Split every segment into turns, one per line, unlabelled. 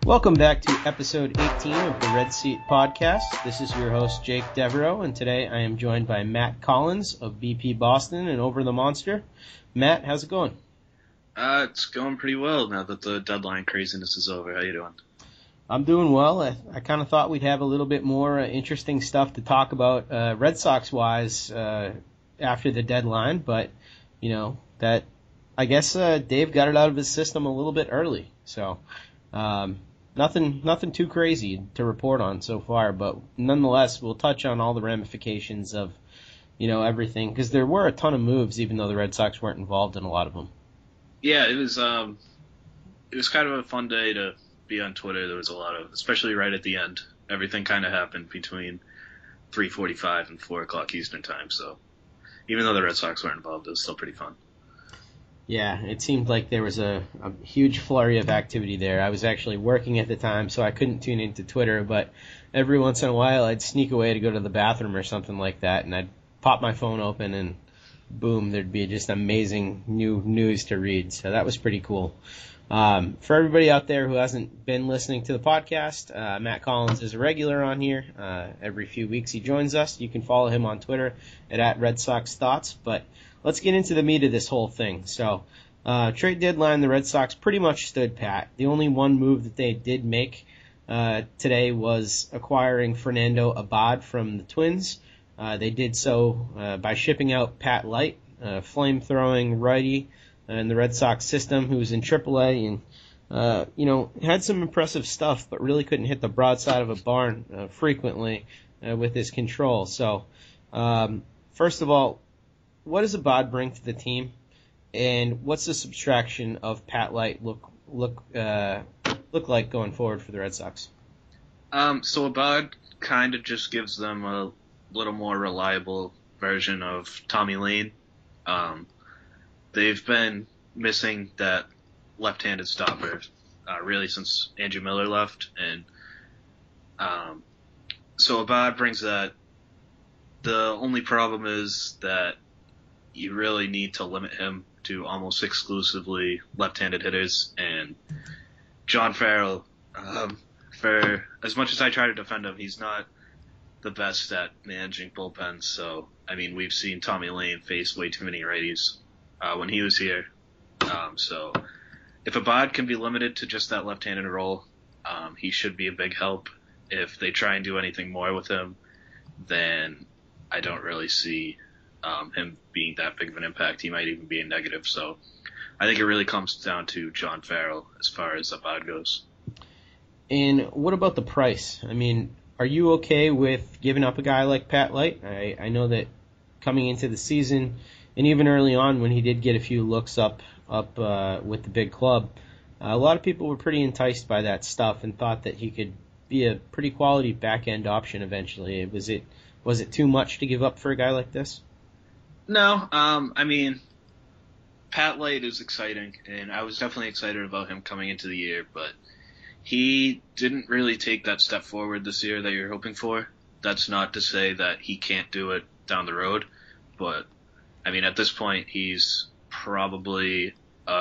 Welcome back to episode 18 of the Red Seat Podcast. This is your host, Jake Devereaux, and today I am joined by Matt Collins of BP Boston and Over the Monster. Matt, how's it going?
It's going pretty well now that the deadline craziness is over. How you doing?
I'm doing well. I kind of thought we'd have a little bit more interesting stuff to talk about Red Sox-wise after the deadline, but, you know, that I guess Dave got it out of his system a little bit early. So nothing too crazy to report on so far, but nonetheless, we'll touch on all the ramifications of, you know, everything, because there were a ton of moves, even though the Red Sox weren't involved in a lot of them.
Yeah, it was kind of a fun day to be on Twitter. There was a lot of, especially right at the end, everything kind of happened between 3:45 and 4 o'clock Eastern time. So even though the Red Sox weren't involved, it was still pretty fun.
Yeah, it seemed like there was a huge flurry of activity there. I was actually working at the time, so I couldn't tune into Twitter, but every once in a while I'd sneak away to go to the bathroom or something like that, and I'd pop my phone open and boom, there'd be just amazing new news to read. So that was pretty cool. For everybody out there who hasn't been listening to the podcast, Matt Collins is a regular on here. Every few weeks he joins us. You can follow him on Twitter at Red Sox Thoughts. But let's get into the meat of this whole thing. So trade deadline, the Red Sox pretty much stood pat. The only one move that they did make today was acquiring Fernando Abad from the Twins. They did so by shipping out Pat Light, flame-throwing righty in the Red Sox system, who was in AAA and, had some impressive stuff, but really couldn't hit the broadside of a barn frequently with his control. So, first of all, what does Abad bring to the team, and what's the subtraction of Pat Light look like going forward for the Red Sox?
So Abad kind of just gives them a little more reliable version of Tommy Lane. They've been missing that left-handed stopper really since Andrew Miller left, and so Abad brings that. The only problem is that you really need to limit him to almost exclusively left-handed hitters, and John Farrell, for as much as I try to defend him, he's not the best at managing bullpens. So, I mean, we've seen Tommy Lane face way too many righties when he was here. So if Abad can be limited to just that left-handed role, he should be a big help. If they try and do anything more with him, then I don't really see him being that big of an impact. He might even be a negative. So I think it really comes down to John Farrell as far as Abad goes.
And what about the price? I mean, are you okay with giving up a guy like Pat Light? I know that coming into the season, and even early on when he did get a few looks up with the big club, a lot of people were pretty enticed by that stuff and thought that he could be a pretty quality back-end option eventually. Was it too much to give up for a guy like this?
No, I mean, Pat Light is exciting, and I was definitely excited about him coming into the year, but he didn't really take that step forward this year that you're hoping for. That's not to say that he can't do it down the road, but I mean, at this point, he's probably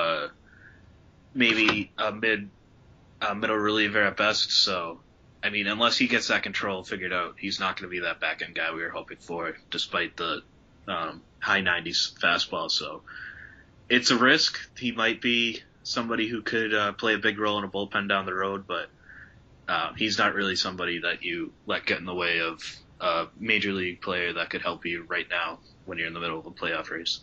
maybe a middle reliever at best. So, I mean, unless he gets that control figured out, he's not going to be that back end guy we were hoping for, despite the high 90s fastball. So, it's a risk. He might be somebody who could play a big role in a bullpen down the road, but he's not really somebody that you let get in the way of a major league player that could help you right now when you're in the middle of a playoff race.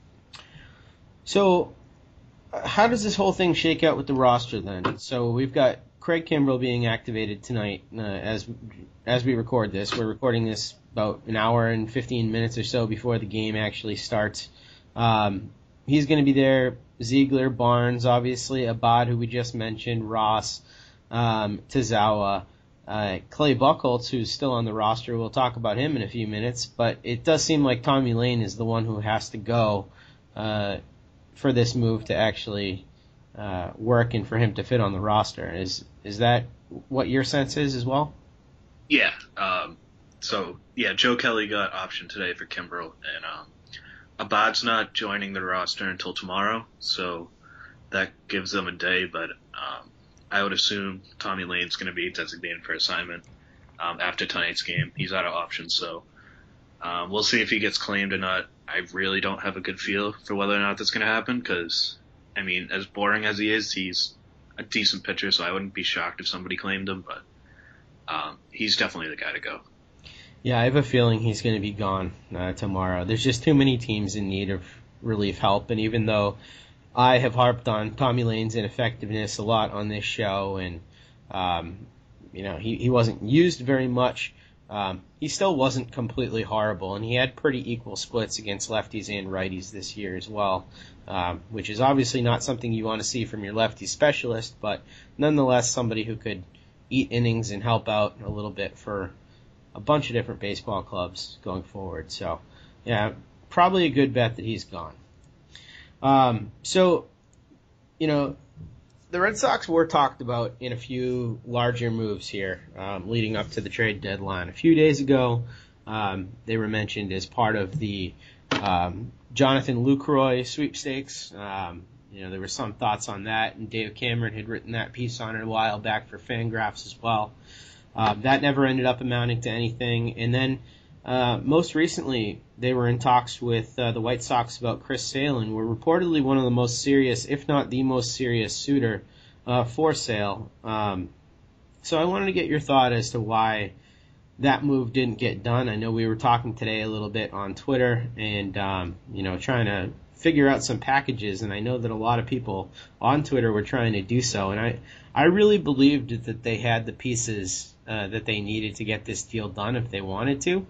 So how does this whole thing shake out with the roster then? So we've got Craig Kimbrell being activated tonight as we record this. We're recording this about an hour and 15 minutes or so before the game actually starts. He's going to be there. Ziegler, Barnes, obviously, Abad, who we just mentioned, Ross, Tazawa, Clay Buchholz, who's still on the roster. We'll talk about him in a few minutes, but it does seem like Tommy Lane is the one who has to go for this move to actually work and for him to fit on the roster. Is that what your sense is as well?
Yeah. Joe Kelly got optioned today for Kimbrell, and Abad's not joining the roster until tomorrow, so that gives them a day, but I would assume Tommy Lane's going to be designated for assignment after tonight's game. He's out of options, so we'll see if he gets claimed or not. I really don't have a good feel for whether or not that's going to happen because, I mean, as boring as he is, he's a decent pitcher, so I wouldn't be shocked if somebody claimed him, but he's definitely the guy to go.
Yeah, I have a feeling he's going to be gone tomorrow. There's just too many teams in need of relief help, and even though I have harped on Tommy Lane's ineffectiveness a lot on this show, and he wasn't used very much, he still wasn't completely horrible, and he had pretty equal splits against lefties and righties this year as well, which is obviously not something you want to see from your lefty specialist, but nonetheless somebody who could eat innings and help out a little bit for a bunch of different baseball clubs going forward. So, yeah, probably a good bet that he's gone. The Red Sox were talked about in a few larger moves here leading up to the trade deadline. A few days ago, they were mentioned as part of the Jonathan Lucroy sweepstakes. There were some thoughts on that, and Dave Cameron had written that piece on it a while back for Fangraphs as well. That never ended up amounting to anything. And then most recently, they were in talks with the White Sox about Chris Sale, and were reportedly one of the most serious, if not the most serious suitor for Sale. So I wanted to get your thought as to why that move didn't get done. I know we were talking today a little bit on Twitter and, trying to figure out some packages, and I know that a lot of people on Twitter were trying to do so, and I really believed that they had the pieces that they needed to get this deal done if they wanted to.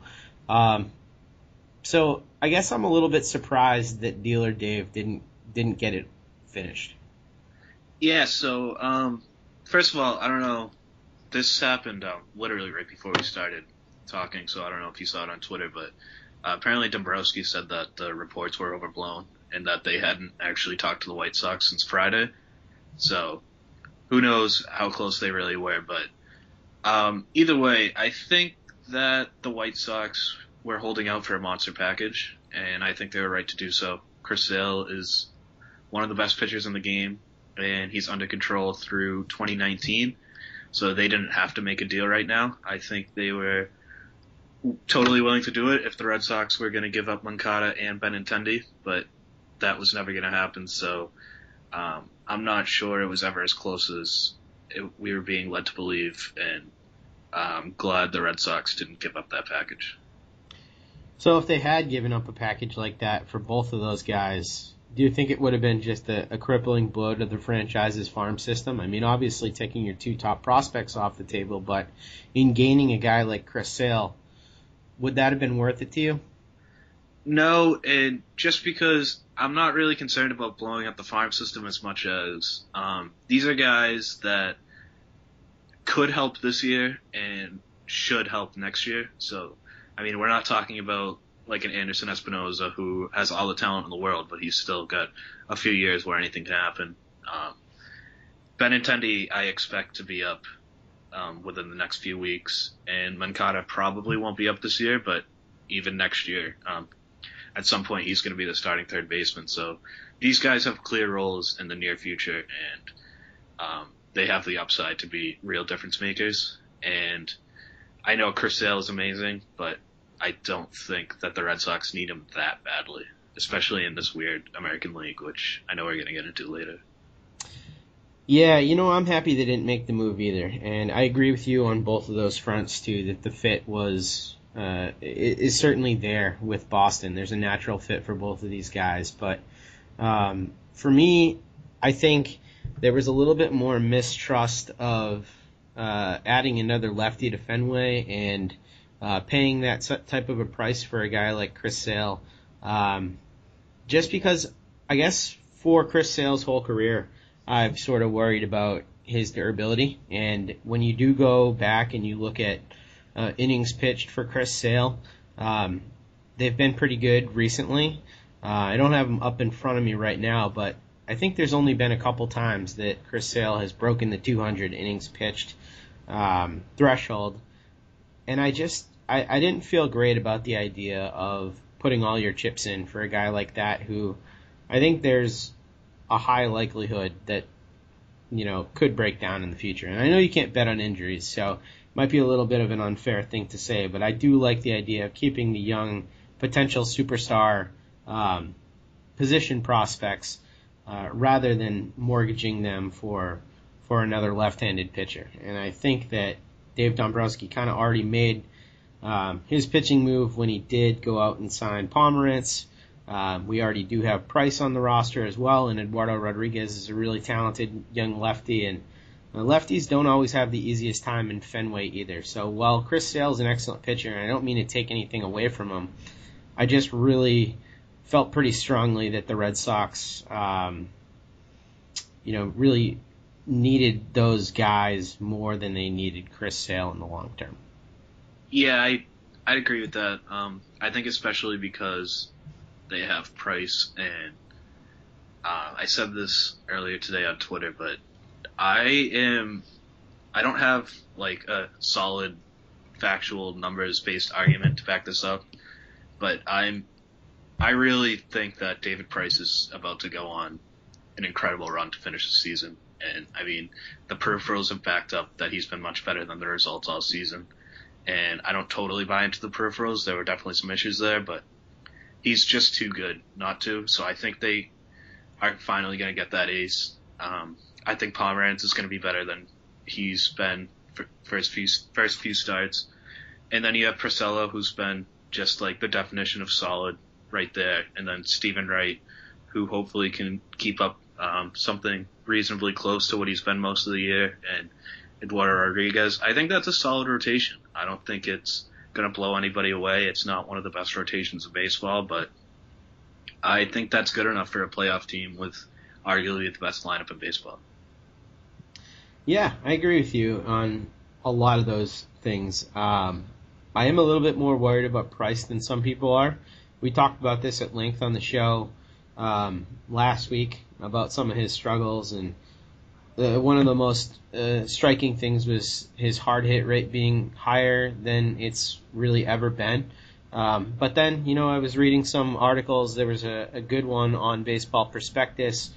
So I guess I'm a little bit surprised that Dealer Dave didn't get it finished.
Yeah, so first of all, I don't know. This happened literally right before we started talking, so I don't know if you saw it on Twitter, but apparently Dombrowski said that the reports were overblown and that they hadn't actually talked to the White Sox since Friday. So who knows how close they really were, but either way, I think that the White Sox were holding out for a monster package, and I think they were right to do so. Chris Sale is one of the best pitchers in the game, and he's under control through 2019, so they didn't have to make a deal right now. I think they were totally willing to do it if the Red Sox were going to give up Moncada and Benintendi, but that was never going to happen, so I'm not sure it was ever as close as we were being led to believe, and I'm glad the Red Sox didn't give up that package.
So if they had given up a package like that for both of those guys, do you think it would have been just a crippling blow to the franchise's farm system? I mean, obviously taking your two top prospects off the table, but in gaining a guy like Chris Sale, would that have been worth it to you?
No, and just because I'm not really concerned about blowing up the farm system as much as these are guys that could help this year and should help next year. So, I mean, we're not talking about like an Anderson Espinoza who has all the talent in the world, but he's still got a few years where anything can happen. Benintendi, I expect to be up within the next few weeks, and Moncada probably won't be up this year, but even next year, at some point he's going to be the starting third baseman. So these guys have clear roles in the near future, and they have the upside to be real difference makers. And I know Chris Sale is amazing, but I don't think that the Red Sox need him that badly, especially in this weird American League, which I know we're going to get into later.
Yeah, I'm happy they didn't make the move either, and I agree with you on both of those fronts too, that the fit is certainly there with Boston. There's a natural fit for both of these guys, but for me, I think there was a little bit more mistrust of adding another lefty to Fenway and paying that type of a price for a guy like Chris Sale, just because I guess for Chris Sale's whole career, I've sort of worried about his durability. And when you do go back and you look at innings pitched for Chris Sale, they've been pretty good recently. I don't have them up in front of me right now, but I think there's only been a couple times that Chris Sale has broken the 200 innings pitched threshold. And I didn't feel great about the idea of putting all your chips in for a guy like that, who I think there's a high likelihood that could break down in the future. And I know you can't bet on injuries, so it might be a little bit of an unfair thing to say, but I do like the idea of keeping the young potential superstar position prospects rather than mortgaging them for another left-handed pitcher. And I think that Dave Dombrowski kind of already made his pitching move when he did go out and sign Pomerantz. We already do have Price on the roster as well, and Eduardo Rodriguez is a really talented young lefty, and lefties don't always have the easiest time in Fenway either. So while Chris Sale is an excellent pitcher, and I don't mean to take anything away from him, I just really felt pretty strongly that the Red Sox, really needed those guys more than they needed Chris Sale in the long term.
Yeah, I'd agree with that. I think especially because they have Price, and I said this earlier today on Twitter, but I don't have like a solid factual numbers based argument to back this up, but I really think that David Price is about to go on an incredible run to finish the season. And I mean, the peripherals have backed up that he's been much better than the results all season. And I don't totally buy into the peripherals. There were definitely some issues there, but he's just too good not to. So I think they are finally going to get that ace. I think Pomerantz is going to be better than he's been for his first few starts. And then you have Porcello, who's been just like the definition of solid right there. And then Stephen Wright, who hopefully can keep up something reasonably close to what he's been most of the year. And Eduardo Rodriguez. I think that's a solid rotation. I don't think it's going to blow anybody away. It's not one of the best rotations of baseball, but I think that's good enough for a playoff team with arguably the best lineup in baseball.
Yeah, I agree with you on a lot of those things. I am a little bit more worried about Price than some people are. We talked about this at length on the show last week about some of his struggles, and one of the most striking things was his hard hit rate being higher than it's really ever been. But then, I was reading some articles. There was a good one on Baseball Prospectus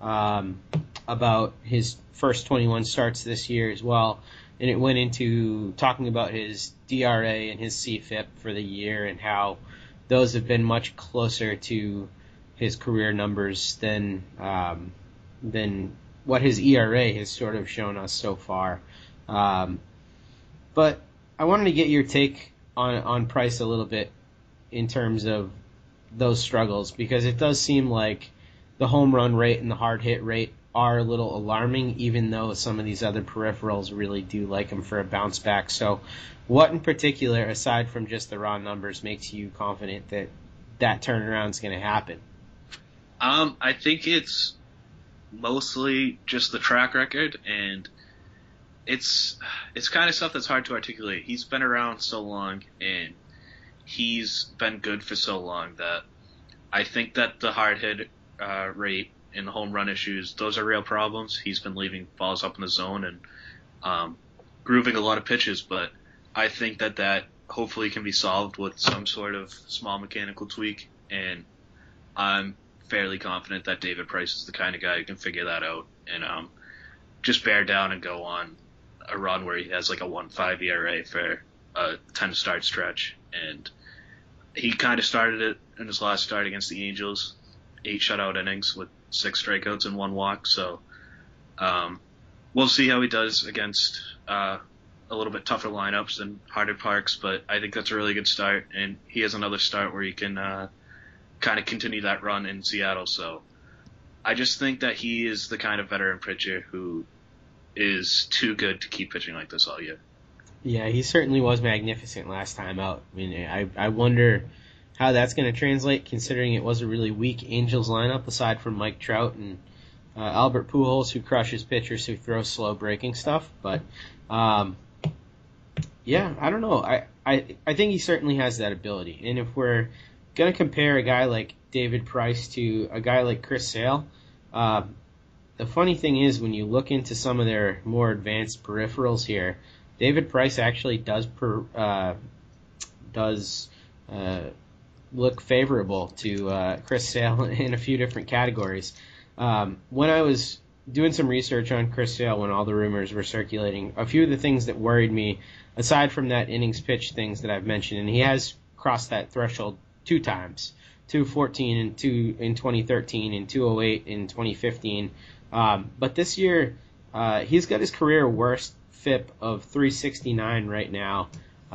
about his first 21 starts this year as well. And it went into talking about his DRA and his CFIP for the year and how those have been much closer to his career numbers than what his ERA has sort of shown us so far. But I wanted to get your take on Price a little bit in terms of those struggles, because it does seem like the home run rate and the hard hit rate are a little alarming, even though some of these other peripherals really do like him for a bounce back. So what in particular, aside from just the raw numbers, makes you confident that that turnaround is going to happen?
I think it's mostly just the track record, and it's kind of stuff that's hard to articulate. He's been around so long, and he's been good for so long that I think that the hard hit rate and the home run issues, those are real problems. He's been leaving balls up in the zone and grooving a lot of pitches, but I think that hopefully can be solved with some sort of small mechanical tweak, and I'm fairly confident that David Price is the kind of guy who can figure that out and just bear down and go on a run where he has like a 1.5 ERA for a 10 start stretch. And he kind of started it in his last start against the Angels, 8 shutout innings with 6 strikeouts and 1 walk. So we'll see how he does against a little bit tougher lineups than harder parks, but I think that's a really good start, and he has another start where he can kind of continue that run in Seattle. So I just think that he is the kind of veteran pitcher who is too good to keep pitching like this all year.
Yeah, he certainly was magnificent last time out. I mean, I wonder how that's going to translate, considering it was a really weak Angels lineup aside from Mike Trout and Albert Pujols, who crushes pitchers who throw slow breaking stuff. But yeah, I don't know. I think he certainly has that ability. And if we're going to compare a guy like David Price to a guy like Chris Sale, the funny thing is when you look into some of their more advanced peripherals here, David Price actually does look favorable to Chris Sale in a few different categories. When I was doing some research on Chris Sale when all the rumors were circulating, a few of the things that worried me, aside from that innings pitch things that I've mentioned, and he has crossed that threshold 2 times, 214 and 2 in 2013 and 208 in 2015. But this year, he's got his career worst FIP of 369 right now,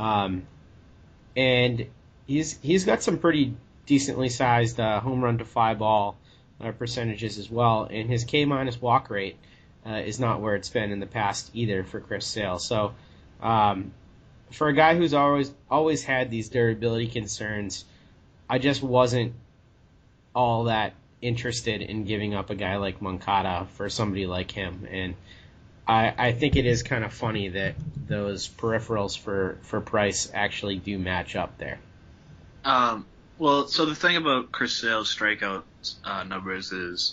and he's got some pretty decently sized home run to fly ball percentages as well, and his K minus walk rate is not where it's been in the past either for Chris Sale. So for a guy who's always had these durability concerns, I just wasn't all that interested in giving up a guy like Moncada for somebody like him. And I think it is kind of funny that those peripherals for price actually do match up there.
Well, so the thing about Chris Sale's strikeout numbers is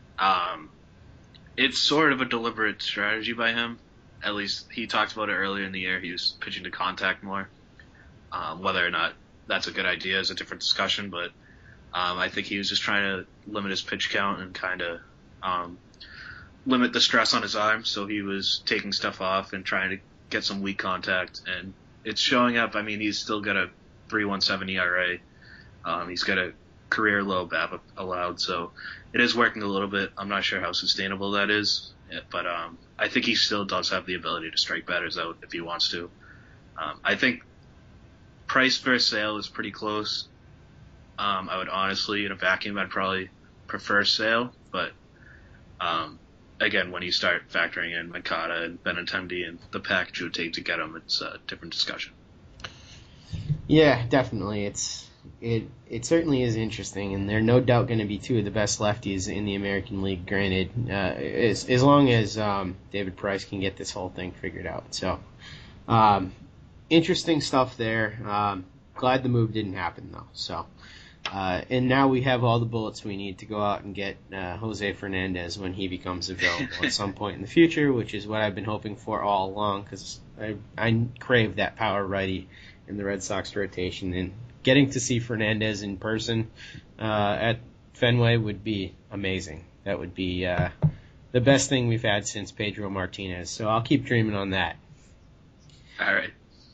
it's sort of a deliberate strategy by him. At least he talked about it earlier in the year. He was pitching to contact more. Whether or not that's a good idea is a different discussion, but I think he was just trying to limit his pitch count and kind of limit the stress on his arm. So he was taking stuff off and trying to get some weak contact, and it's showing up. I mean, he's still got a 3.17 ERA. He's got a career low BABIP allowed, so it is working a little bit. I'm not sure how sustainable that is, but I think he still does have the ability to strike batters out if he wants to. I think price versus Sale is pretty close. I would honestly, in a vacuum, I'd probably prefer Sale, but again, when you start factoring in Moncada and Benintendi and the package it would take to get him, it's a different discussion.
Yeah, definitely. It certainly is interesting, and they're no doubt going to be 2 of the best lefties in the American League, granted, as long as David Price can get this whole thing figured out. So, interesting stuff there. Glad the move didn't happen, though. So, and now we have all the bullets we need to go out and get Jose Fernandez when he becomes available at some point in the future, which is what I've been hoping for all along, because I crave that power righty in the Red Sox rotation, and getting to see Fernandez in person at Fenway would be amazing. That would be the best thing we've had since Pedro Martinez. So I'll keep dreaming on that.
All right.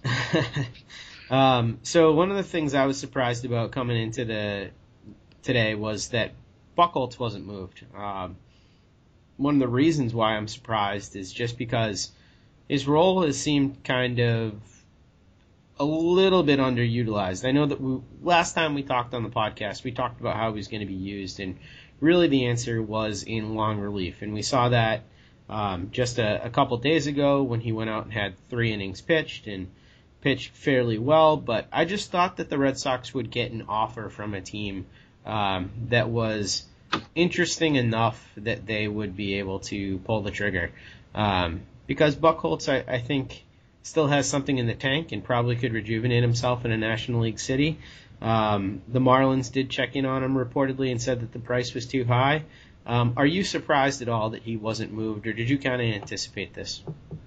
So one of the things I was surprised about coming into today was that Buchholz wasn't moved. One of the reasons why I'm surprised is just because his role has seemed kind of a little bit underutilized. I know that last time we talked on the podcast, we talked about how he was going to be used, and really the answer was in long relief. And we saw that just a couple days ago when he went out and had 3 innings pitched and pitched fairly well. But I just thought that the Red Sox would get an offer from a team that was interesting enough that they would be able to pull the trigger. Because Buchholz, I think, still has something in the tank and probably could rejuvenate himself in a National League city. The Marlins did check in on him reportedly and said that the price was too high. Are you surprised at all that he wasn't moved, or did you kind of anticipate this?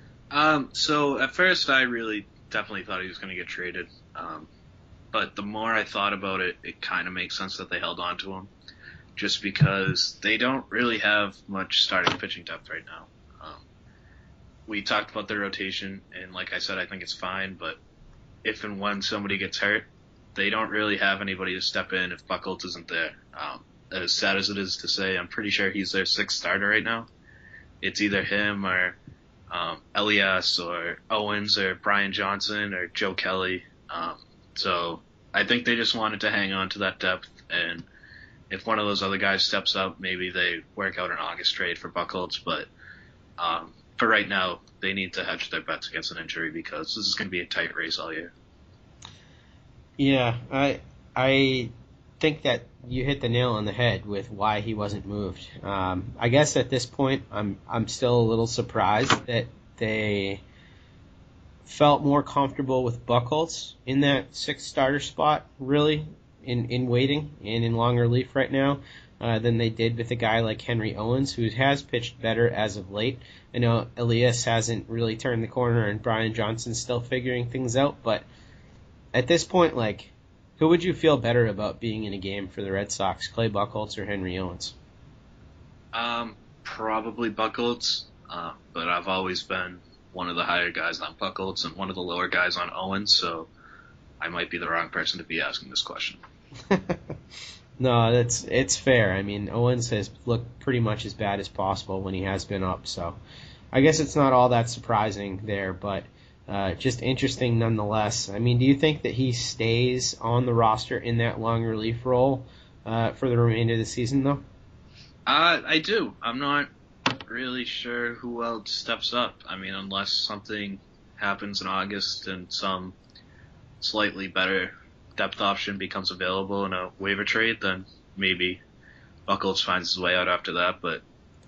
So at first I really definitely thought he was going to get traded. But the more I thought about it, it kind of makes sense that they held on to him, just because they don't really have much starting pitching depth right now. We talked about their rotation, and like I said, I think it's fine, but if and when somebody gets hurt, they don't really have anybody to step in if Buchholz isn't there. As sad as it is to say, I'm pretty sure he's their 6th starter right now. It's either him or Elias or Owens or Brian Johnson or Joe Kelly. So I think they just wanted to hang on to that depth, and if one of those other guys steps up, maybe they work out an August trade for Buchholz, but for right now, they need to hedge their bets against an injury because this is going to be a tight race all year.
Yeah, I think that you hit the nail on the head with why he wasn't moved. I guess at this point, I'm still a little surprised that they felt more comfortable with Buchholz in that 6th starter spot, really, in waiting and in long relief right now, than they did with a guy like Henry Owens, who has pitched better as of late. I know Elias hasn't really turned the corner, and Brian Johnson's still figuring things out, but at this point, like, who would you feel better about being in a game for the Red Sox, Clay Buchholz or Henry Owens?
probably Buchholz, but I've always been one of the higher guys on Buchholz and one of the lower guys on Owens, so I might be the wrong person to be asking this question.
No, it's fair. I mean, Owens has looked pretty much as bad as possible when he has been up, so I guess it's not all that surprising there, but just interesting nonetheless. I mean, do you think that he stays on the roster in that long relief role for the remainder of the season, though?
I do. I'm not really sure who else steps up. I mean, unless something happens in August and some slightly better depth option becomes available in a waiver trade, then maybe Buchholz finds his way out after that. But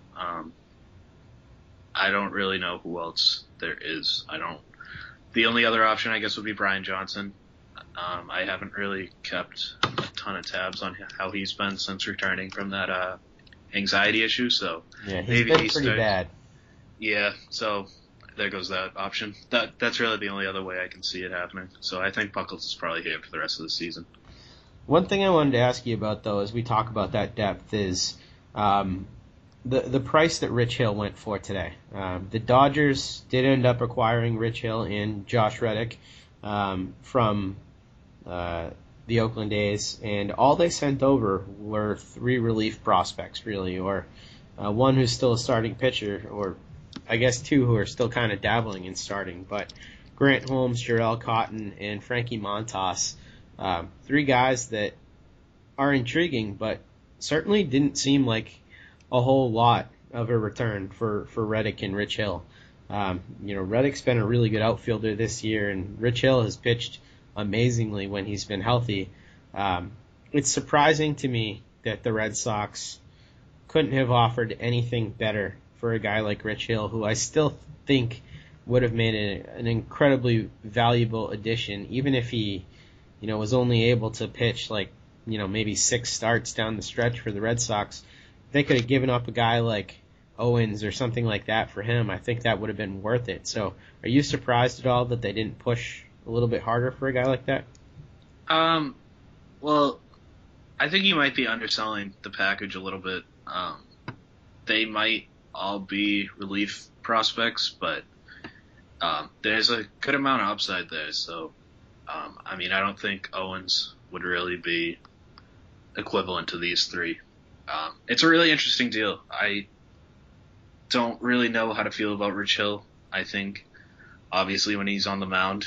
I don't really know who else there is. The only other option, I guess, would be Brian Johnson. I haven't really kept a ton of tabs on how he's been since returning from that anxiety issue. So
yeah,
maybe
been pretty bad.
Yeah, so there goes that option. That's really the only other way I can see it happening. So I think Buchholz is probably here for the rest of the season.
One thing I wanted to ask you about, though, as we talk about that depth, is the price that Rich Hill went for today. The Dodgers did end up acquiring Rich Hill and Josh Reddick from the Oakland A's, and all they sent over were 3 relief prospects, really, or one who's still a starting pitcher, or I guess 2 who are still kind of dabbling in starting. But Grant Holmes, Jarrell Cotton, and Frankie Montas, 3 guys that are intriguing, but certainly didn't seem like a whole lot of a return for Reddick and Rich Hill. Reddick's been a really good outfielder this year, and Rich Hill has pitched amazingly when he's been healthy. It's surprising to me that the Red Sox couldn't have offered anything better for a guy like Rich Hill, who I still think would have made an incredibly valuable addition, even if he, was only able to pitch maybe 6 starts down the stretch for the Red Sox. They could have given up a guy like Owens or something like that for him. I think that would have been worth it. So are you surprised at all that they didn't push a little bit harder for a guy like that?
Well, I think you might be underselling the package a little bit. They might all be relief prospects, but there's a good amount of upside there. So, I don't think Owens would really be equivalent to these 3. It's a really interesting deal. I don't really know how to feel about Rich Hill. I think, obviously, when he's on the mound,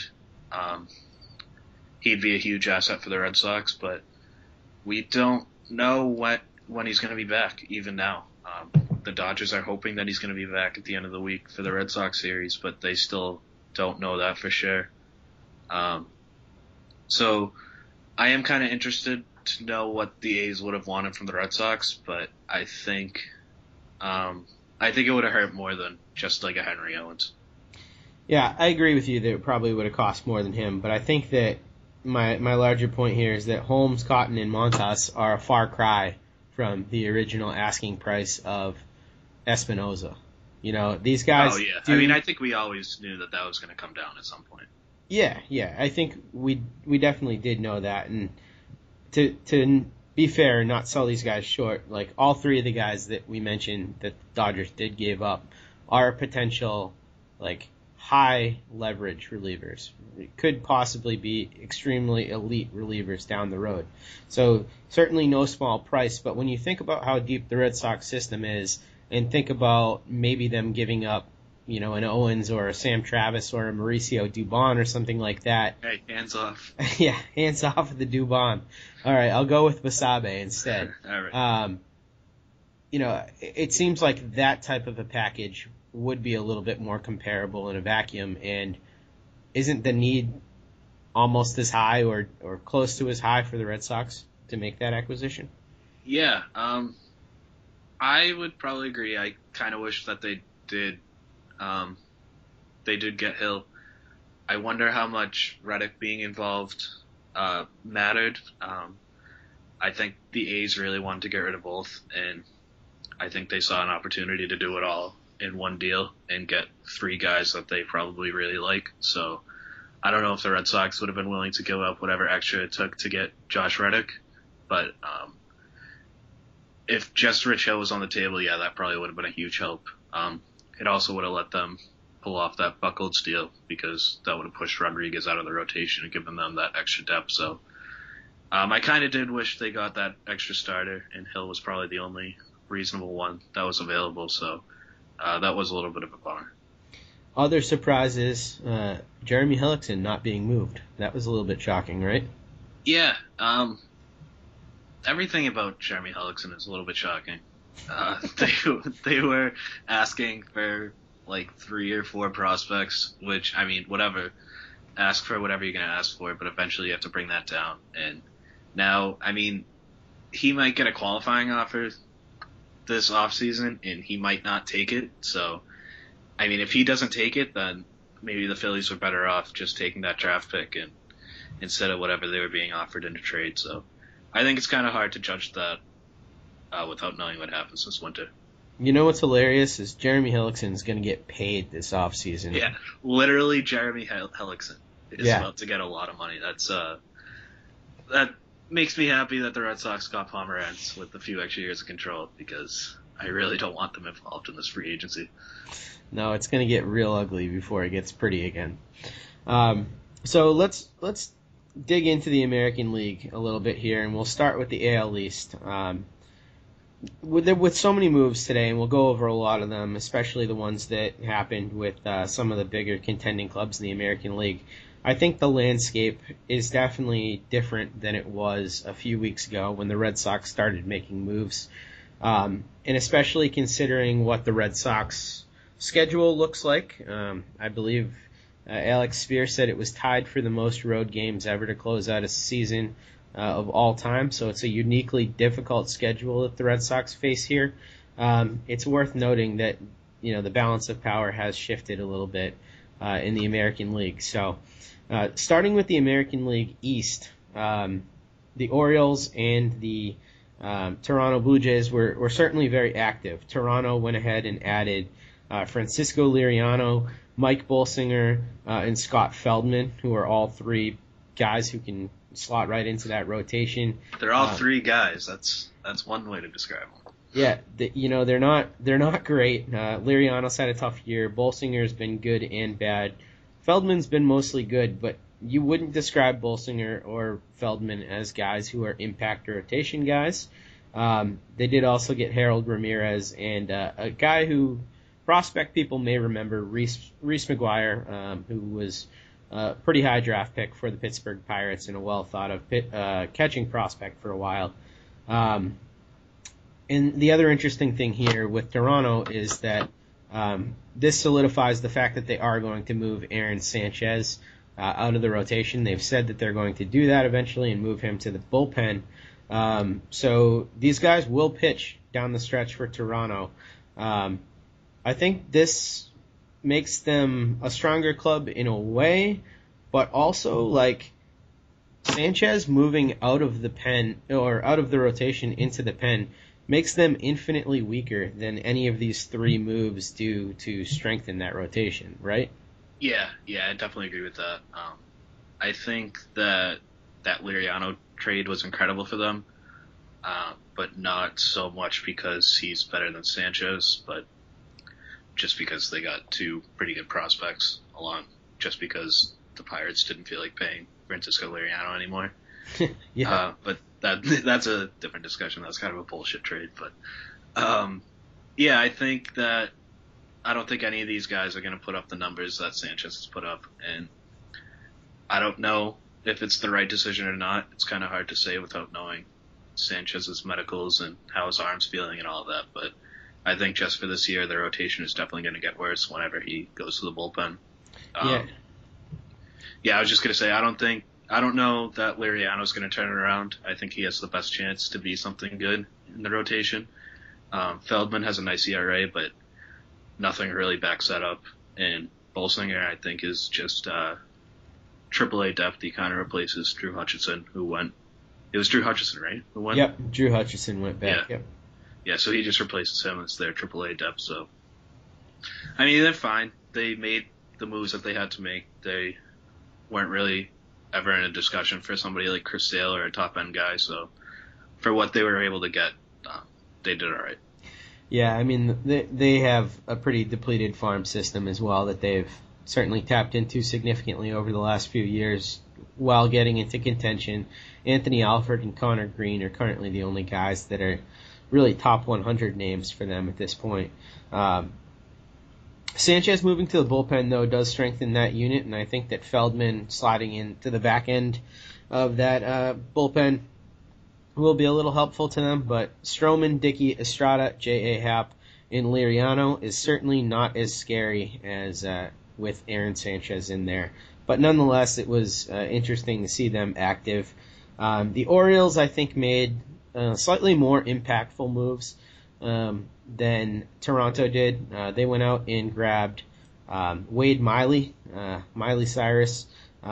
he'd be a huge asset for the Red Sox, but we don't know when he's going to be back, even now. The Dodgers are hoping that he's going to be back at the end of the week for the Red Sox series, but they still don't know that for sure. So I am kind of interested to know what the A's would have wanted from the Red Sox, but I think it would have hurt more than just like a Henry Owens.
Yeah, I agree with you that it probably would have cost more than him, but I think that my larger point here is that Holmes, Cotton, and Montas are a far cry from the original asking price of Espinosa. These guys...
Oh, yeah. I think we always knew that was going to come down at some point.
Yeah. I think we definitely did know that, and to be fair and not sell these guys short, like all 3 of the guys that we mentioned that the Dodgers did give up are potential high leverage relievers. It could possibly be extremely elite relievers down the road. So certainly no small price, but when you think about how deep the Red Sox system is and think about maybe them giving up, an Owens or a Sam Travis or a Mauricio Dubon or something like that.
Hey, hands off.
Yeah, hands off of the Dubon. All right, I'll go with Basabe instead.
All right.
It seems like that type of a package would be a little bit more comparable in a vacuum, and isn't the need almost as high or close to as high for the Red Sox to make that acquisition?
Yeah, I would probably agree. I kind of wish that they did get Hill. I wonder how much Reddick being involved mattered. I think the A's really wanted to get rid of both, and I think they saw an opportunity to do it all in one deal and get 3 guys that they probably really like. So I don't know if the Red Sox would have been willing to give up whatever extra it took to get Josh Reddick, but if just Rich Hill was on the table, yeah, that probably would have been a huge help. It also would have let them pull off that Buchholz deal because that would have pushed Rodriguez out of the rotation and given them that extra depth. So I kind of did wish they got that extra starter, and Hill was probably the only reasonable one that was available. So that was a little bit of a bummer.
Other surprises, Jeremy Hellickson not being moved. That was a little bit shocking, right?
Yeah. Everything about Jeremy Hellickson is a little bit shocking. They were asking for like 3 or 4 prospects, which, I mean, whatever. Ask for whatever you're going to ask for, but eventually you have to bring that down. And now, I mean, he might get a qualifying offer this offseason, and he might not take it. So, I mean, if he doesn't take it, then maybe the Phillies were better off just taking that draft pick and instead of whatever they were being offered in a trade. So I think it's kind of hard to judge that without knowing what happens this winter.
You know what's hilarious is Jeremy Hellickson's going to get paid this offseason.
Yeah, literally Jeremy Hellickson is about to get a lot of money. That makes me happy that the Red Sox got Pomerantz with a few extra years of control because I really don't want them involved in this free agency.
No, it's going to get real ugly before it gets pretty again. So let's dig into the American League a little bit here, and we'll start with the AL East. With so many moves today, and we'll go over a lot of them, especially the ones that happened with some of the bigger contending clubs in the American League. I think the landscape is definitely different than it was a few weeks ago when the Red Sox started making moves, and especially considering what the Red Sox schedule looks like. I believe Alex Spear said it was tied for the most road games ever to close out a season of all time, so it's a uniquely difficult schedule that the Red Sox face here. It's worth noting that the balance of power has shifted a little bit in the American League. So starting with the American League East, the Orioles and the Toronto Blue Jays were certainly very active. Toronto went ahead and added Francisco Liriano, Mike Bolsinger, and Scott Feldman, who are all 3 guys who can slot right into that rotation.
They're all 3 guys. That's one way to describe them.
Yeah, they're not great. Liriano's had a tough year. Bolsinger's been good and bad. Feldman's been mostly good, but you wouldn't describe Bolsinger or Feldman as guys who are impact rotation guys. They did also get Harold Ramirez and a guy who prospect people may remember, Reese McGuire, who was a pretty high draft pick for the Pittsburgh Pirates and a well-thought-of catching prospect for a while. And the other interesting thing here with Toronto is that this solidifies the fact that they are going to move Aaron Sanchez out of the rotation. They've said that they're going to do that eventually and move him to the bullpen. So these guys will pitch down the stretch for Toronto. I think this makes them a stronger club in a way, but also like Sanchez moving out of the pen or out of the rotation into the pen makes them infinitely weaker than any of these 3 moves do to strengthen that rotation, right?
Yeah, I definitely agree with that. I think that Liriano trade was incredible for them, but not so much because he's better than Sanchez, but just because they got 2 pretty good prospects along, just because the Pirates didn't feel like paying Francisco Liriano anymore.
Yeah.
But that's a different discussion. That's kind of a bullshit trade. But yeah, I think that I don't think any of these guys are going to put up the numbers that Sanchez has put up, and I don't know if it's the right decision or not. It's kind of hard to say without knowing Sanchez's medicals and how his arm's feeling and all of that, but I think just for this year, the rotation is definitely going to get worse whenever he goes to the bullpen. Yeah, I was just going to say, I don't know that Liriano's going to turn it around. I think he has the best chance to be something good in the rotation. Feldman has a nice ERA, but nothing really backs that up. And Bolsinger, I think, is just AAA depth. He kind of replaces Drew Hutchison, who went. It was Drew Hutchison, right? Who went?
Yep, Drew Hutchison went back.
Yeah.
Yep.
Yeah, so he just replaces him as their AAA depth. So, I mean, they're fine. They made the moves that they had to make. They weren't really ever in a discussion for somebody like Chris Sale or a top-end guy. So, for what they were able to get, they did all right.
Yeah, I mean, they have a pretty depleted farm system as well that they've certainly tapped into significantly over the last few years while getting into contention. Anthony Alford and Connor Green are currently the only guys that are really top 100 names for them at this point. Sanchez moving to the bullpen, though, does strengthen that unit, and I think that Feldman sliding into the back end of that bullpen will be a little helpful to them. But Stroman, Dickey, Estrada, J.A. Happ, and Liriano is certainly not as scary as with Aaron Sanchez in there. But nonetheless, it was interesting to see them active. The Orioles, I think, made slightly more impactful moves than Toronto did. They went out and grabbed Wade Miley, Miley Cyrus,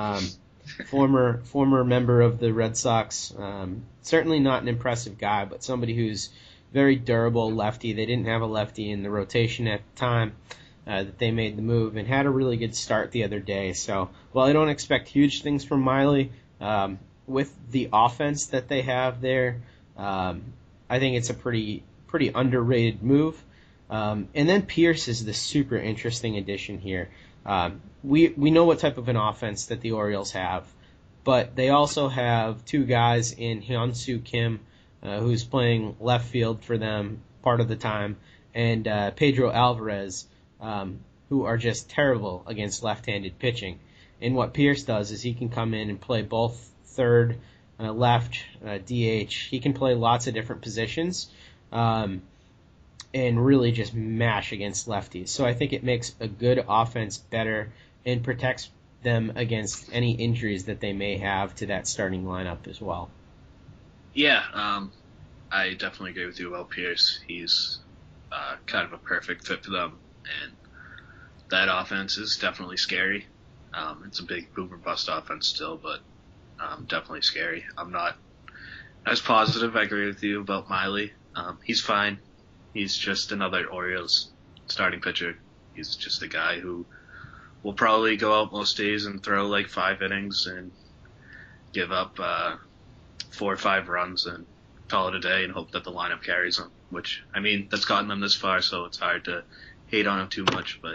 former member of the Red Sox. Certainly not an impressive guy, but somebody who's very durable lefty. They didn't have a lefty in the rotation at the time that they made the move, and had a really good start the other day. So while I don't expect huge things from Miley, with the offense that they have there, I think it's a pretty underrated move. And then Pierce is the super interesting addition here. We know what type of an offense that the Orioles have, but they also have two guys in Hyun-Soo Kim, who's playing left field for them part of the time, and Pedro Alvarez, who are just terrible against left-handed pitching. And what Pierce does is he can come in and play both third, left, DH. He can play lots of different positions and really just mash against lefties. So I think it makes a good offense better and protects them against any injuries that they may have to that starting lineup as well.
Yeah, I definitely agree with you about Pierce. He's kind of a perfect fit for them, and that offense is definitely scary. It's a big boom or bust offense still, but definitely scary. I'm not as positive. I agree with you about Miley. He's fine. He's just another Orioles starting pitcher. He's just a guy who will probably go out most days and throw like 5 innings and give up 4 or 5 runs and call it a day and hope that the lineup carries him, which, I mean, that's gotten them this far, so it's hard to hate on him too much. But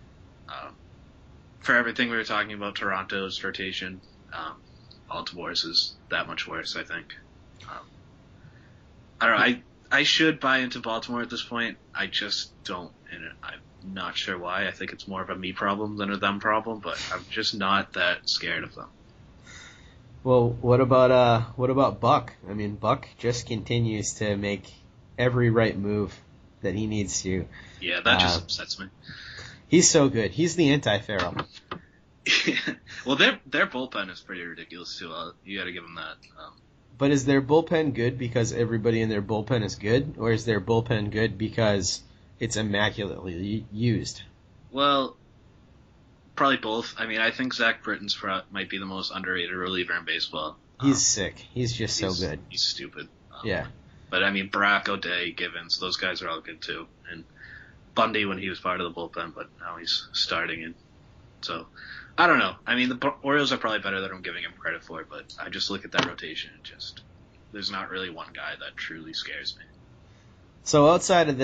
for everything we were talking about, Toronto's rotation, Baltimore's is that much worse, I think. I don't know. I should buy into Baltimore at this point. I just don't, and I'm not sure why. I think it's more of a me problem than a them problem, but I'm just not that scared of them.
Well, what about Buck? I mean, Buck just continues to make every right move that he needs to.
Yeah, that just upsets me.
He's so good. He's the anti-Farrell.
Well, their bullpen is pretty ridiculous too. You got to give them that.
But is their bullpen good because everybody in their bullpen is good, or is their bullpen good because it's immaculately used?
Well, probably both. I mean, I think Zach Britton's might be the most underrated reliever in baseball.
He's sick. He's just so good.
He's stupid.
Yeah.
But I mean, Brack, O'Day, Givens, those guys are all good too. And Bundy when he was part of the bullpen, but now he's starting. And so, I don't know. I mean, the Orioles are probably better than I'm giving him credit for, but I just look at that rotation and there's not really one guy that truly scares me.
So outside of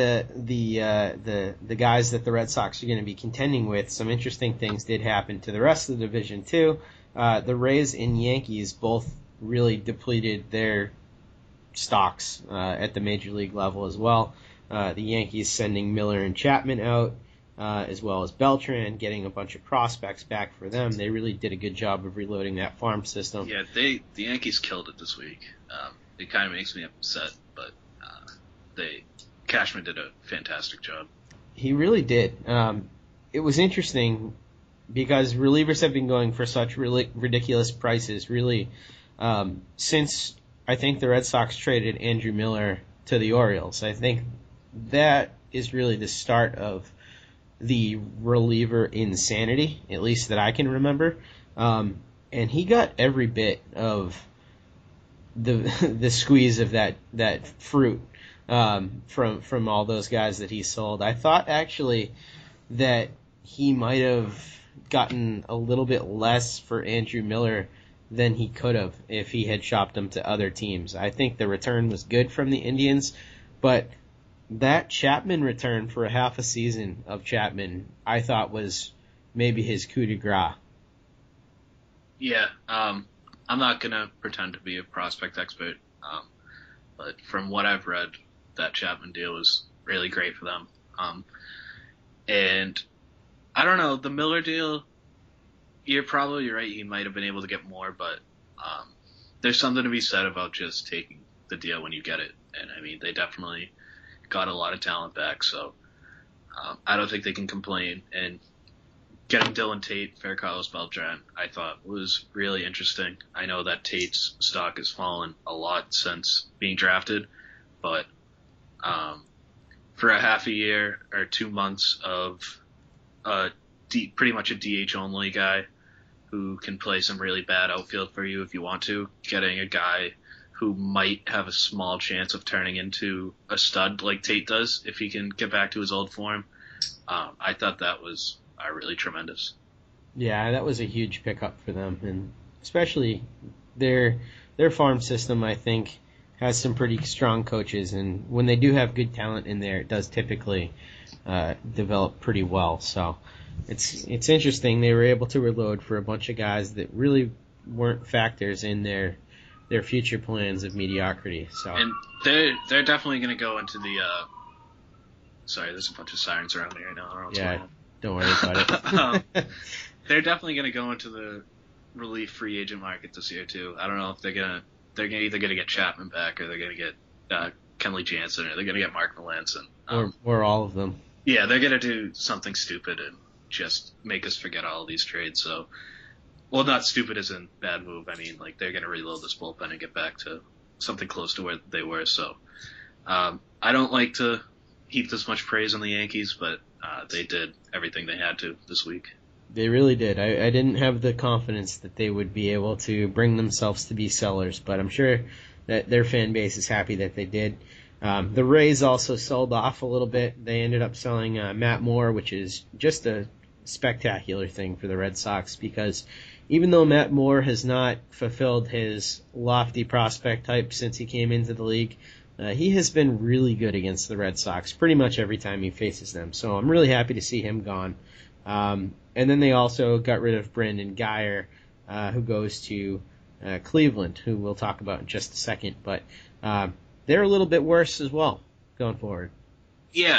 the guys that the Red Sox are going to be contending with, some interesting things did happen to the rest of the division too. The Rays and Yankees both really depleted their stocks at the major league level as well. The Yankees sending Miller and Chapman out, as well as Beltran, getting a bunch of prospects back for them. They really did a good job of reloading that farm system.
Yeah, the Yankees killed it this week. It kind of makes me upset, but Cashman did a fantastic job.
He really did. It was interesting because relievers have been going for such really ridiculous prices, really, since I think the Red Sox traded Andrew Miller to the Orioles. I think that is really the start of the reliever insanity, at least that I can remember. And he got every bit of the squeeze of that fruit from all those guys that he sold. I thought actually that he might have gotten a little bit less for Andrew Miller than he could have if he had shopped him to other teams. I think the return was good from the Indians, but That Chapman return for a half a season of Chapman, I thought was maybe his coup de grace.
Yeah, I'm not gonna pretend to be a prospect expert, but from what I've read, that Chapman deal was really great for them. And I don't know, the Miller deal, you're probably right, he might have been able to get more, but there's something to be said about just taking the deal when you get it. And I mean, they definitely got a lot of talent back, so I don't think they can complain. And getting Dylan Tate for Carlos Beltran, I thought was really interesting. I know that Tate's stock has fallen a lot since being drafted, but for a half a year or 2 months of pretty much a DH only guy who can play some really bad outfield for you if you want to, getting a guy who might have a small chance of turning into a stud like Tate does if he can get back to his old form. I thought that was really tremendous.
Yeah, that was a huge pickup for them, and especially their farm system, I think, has some pretty strong coaches, and when they do have good talent in there, it does typically develop pretty well. So it's interesting they were able to reload for a bunch of guys that really weren't factors in their future plans of mediocrity. So
and they're definitely going to go into the. Sorry, there's a bunch of sirens around me right now. I don't know what's going on.
Don't worry about it.
They're definitely going to go into the relief free agent market this year too. I don't know if they're either going to get Chapman back or they're going to get Kenley Jansen or they're going to get Mark Melanson.
Or all of them.
Yeah, they're going to do something stupid and just make us forget all of these trades. So, well, not stupid as in bad move. I mean, like, they're going to reload this bullpen and get back to something close to where they were. So, I don't like to heap this much praise on the Yankees, but they did everything they had to this week.
They really did. I didn't have the confidence that they would be able to bring themselves to be sellers, but I'm sure that their fan base is happy that they did. The Rays also sold off a little bit. They ended up selling Matt Moore, which is just a spectacular thing for the Red Sox because even though Matt Moore has not fulfilled his lofty prospect type since he came into the league, he has been really good against the Red Sox pretty much every time he faces them. So I'm really happy to see him gone. And then they also got rid of Brandon Guyer, who goes to Cleveland, who we'll talk about in just a second. But they're a little bit worse as well going forward.
Yeah.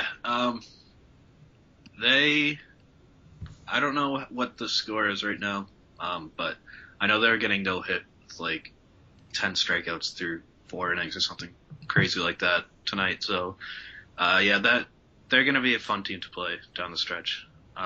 I don't know what the score is right now, but I know they're getting no hit with like 10 strikeouts through 4 innings or something crazy like that tonight. So, they're going to be a fun team to play down the stretch.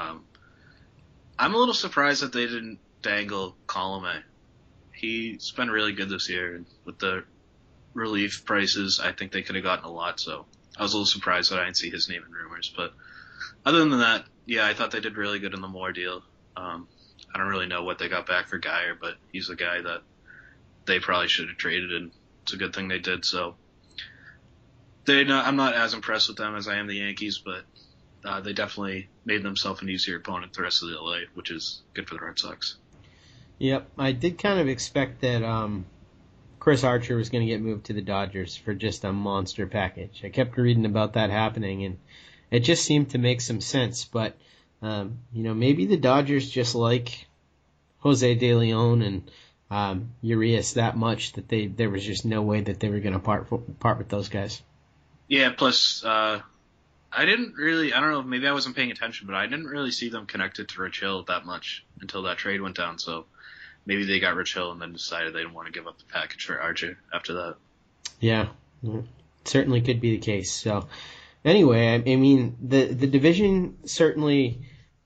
I'm a little surprised that they didn't dangle Colomé. He's been really good this year, and with the relief prices, I think they could have gotten a lot. So I was a little surprised that I didn't see his name in rumors. But other than that, yeah, I thought they did really good in the Moore deal. I don't really know what they got back for Guyer, but he's a guy that they probably should have traded, and it's a good thing they did. So I'm not as impressed with them as I am the Yankees, but they definitely made themselves an easier opponent the rest of the LA, which is good for the Red Sox.
Yep, I did kind of expect that Chris Archer was going to get moved to the Dodgers for just a monster package. I kept reading about that happening, and it just seemed to make some sense. But, maybe the Dodgers just like Jose De Leon and Urias that much that there was just no way that they were going to part with those guys.
Yeah, plus I don't know, maybe I wasn't paying attention, but I didn't really see them connected to Rich Hill that much until that trade went down. So maybe they got Rich Hill and then decided they didn't want to give up the package for Archer after that.
Yeah, certainly could be the case. So anyway, I mean, the division certainly,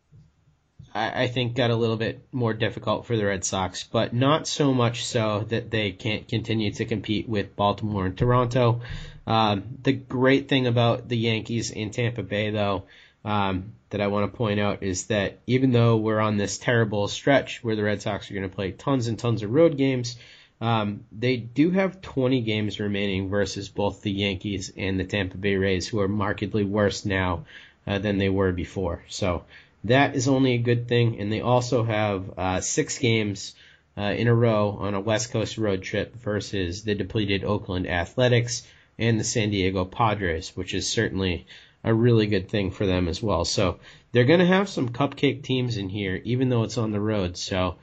I think, got a little bit more difficult for the Red Sox, but not so much so that they can't continue to compete with Baltimore and Toronto. The great thing about the Yankees in Tampa Bay, though, that I want to point out is that even though we're on this terrible stretch where the Red Sox are going to play tons and tons of road games, they do have 20 games remaining versus both the Yankees and the Tampa Bay Rays, who are markedly worse now than they were before. So that is only a good thing, and they also have 6 games in a row on a West Coast road trip versus the depleted Oakland Athletics, and the San Diego Padres, which is certainly a really good thing for them as well. So they're going to have some cupcake teams in here, even though it's on the road. So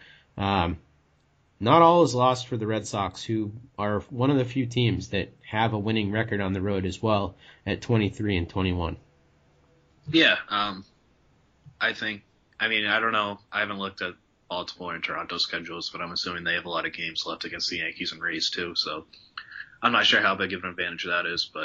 not all is lost for the Red Sox, who are one of the few teams that have a winning record on the road as well at 23-21.
Yeah, I don't know. I haven't looked at Baltimore and Toronto schedules, but I'm assuming they have a lot of games left against the Yankees and Rays too. So I'm not sure how big of an advantage that is, but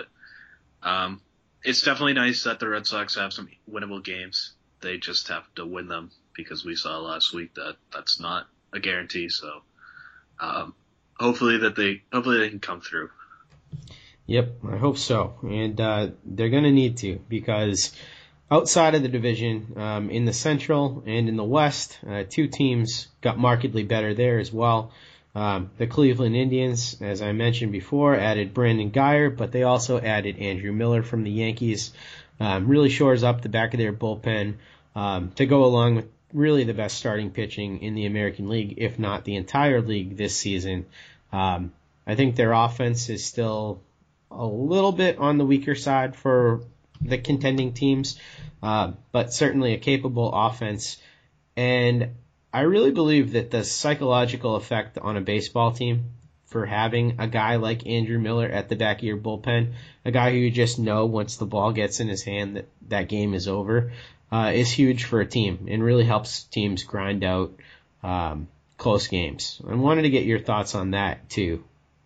it's definitely nice that the Red Sox have some winnable games. They just have to win them, because we saw last week that that's not a guarantee. So hopefully they can come through.
Yep, I hope so. And they're going to need to, because outside of the division, in the Central and in the West, two teams got markedly better there as well. The Cleveland Indians, as I mentioned before, added Brandon Guyer, but they also added Andrew Miller from the Yankees. Really shores up the back of their bullpen to go along with really the best starting pitching in the American League, if not the entire league this season. I think their offense is still a little bit on the weaker side for the contending teams, but certainly a capable offense. And I really believe that the psychological effect on a baseball team for having a guy like Andrew Miller at the back of your bullpen, a guy who you just know once the ball gets in his hand that game is over, is huge for a team and really helps teams grind out close games. I wanted to get your thoughts on that too.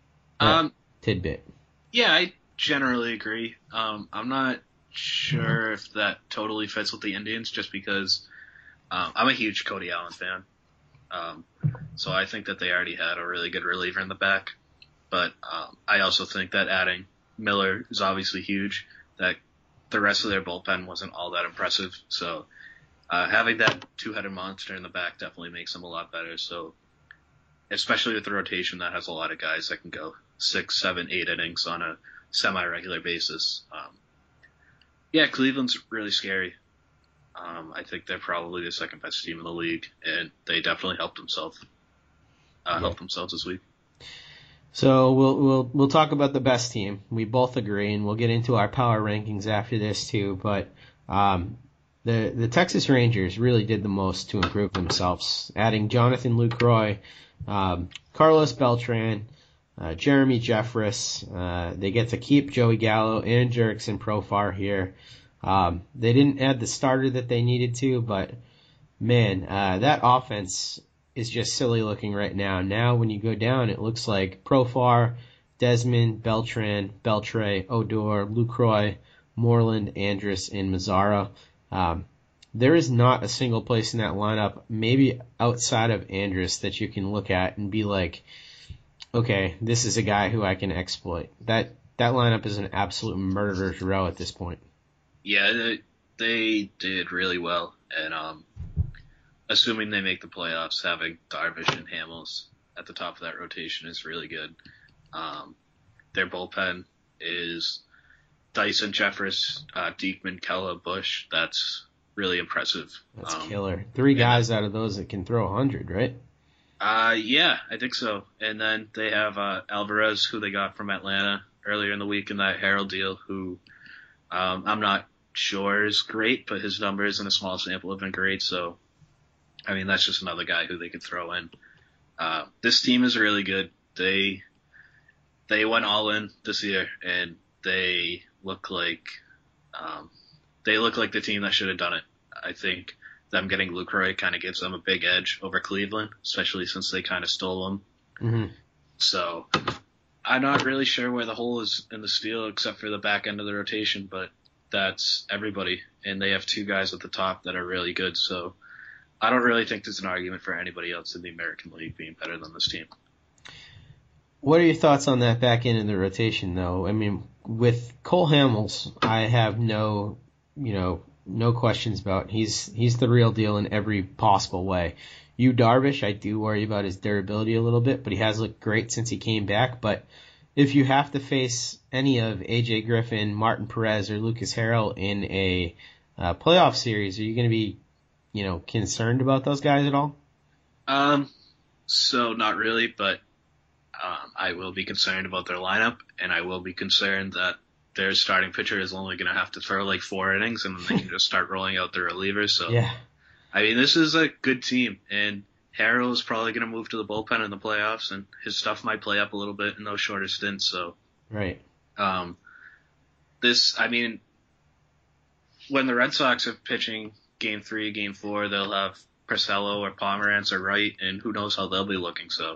Tidbit.
Yeah, I generally agree. I'm not sure if that totally fits with the Indians, just because I'm a huge Cody Allen fan. So I think that they already had a really good reliever in the back. But I also think that adding Miller is obviously huge, that the rest of their bullpen wasn't all that impressive. So having that two-headed monster in the back definitely makes them a lot better. So especially with the rotation that has a lot of guys that can go 6, 7, 8 innings on a semi-regular basis. Yeah, Cleveland's really scary. I think they're probably the second best team in the league, and they definitely helped themselves this week.
So we'll talk about the best team. We both agree, and we'll get into our power rankings after this too. But the Texas Rangers really did the most to improve themselves, adding Jonathan Lucroy, Carlos Beltran, Jeremy Jeffress. They get to keep Joey Gallo and Jurickson Profar here. They didn't add the starter that they needed to, but man, that offense is just silly looking right now. Now when you go down, it looks like Profar, Desmond, Beltran, Beltre, Odor, Lucroy, Moreland, Andrus, and Mazzara. There is not a single place in that lineup, maybe outside of Andrus, that you can look at and be like, okay, this is a guy who I can exploit. That lineup is an absolute murderer's row at this point.
Yeah, they did really well, and assuming they make the playoffs, having Darvish and Hamels at the top of that rotation is really good. Their bullpen is Dyson, Jeffress, Diekman, Kella, Bush. That's really impressive.
That's killer. 3 guys out of those that can throw 100, right?
Yeah, I think so. And then they have Alvarez, who they got from Atlanta earlier in the week in that Harold deal, who I'm not sure is great, but his numbers in a small sample have been great. So, I mean, that's just another guy who they could throw in. This team is really good. They went all in this year, and they look like the team that should have done it. I think them getting Lucroy kind of gives them a big edge over Cleveland, especially since they kind of stole him.
Mm-hmm.
So I'm not really sure where the hole is in this field except for the back end of the rotation, but that's everybody. And they have 2 guys at the top that are really good. So I don't really think there's an argument for anybody else in the American League being better than this team.
What are your thoughts on that back end of the rotation, though? I mean, with Cole Hamels, I have no questions about. He's the real deal in every possible way. Darvish, I do worry about his durability a little bit, but he has looked great since he came back. But if you have to face any of AJ Griffin, Martin Perez, or Lucas Harrell in a playoff series, are you going to be, concerned about those guys at all?
So not really, but I will be concerned about their lineup, and I will be concerned that their starting pitcher is only going to have to throw like 4 innings, and then they can just start rolling out their relievers. So,
Yeah.
I mean, this is a good team, and Harrell is probably going to move to the bullpen in the playoffs, and his stuff might play up a little bit in those shorter stints. So,
Right.
When the Red Sox are pitching Game 3, Game 4, they'll have Porcello or Pomerantz or Wright, and who knows how they'll be looking. So,